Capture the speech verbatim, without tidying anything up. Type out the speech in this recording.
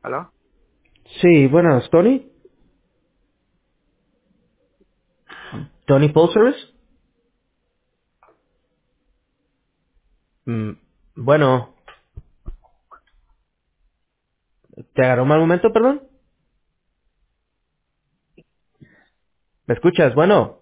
¿Aló? Sí, buenas, Tony. Tony Full Service. Mm, bueno, ¿te agarró un mal momento, perdón? ¿Me escuchas? Bueno.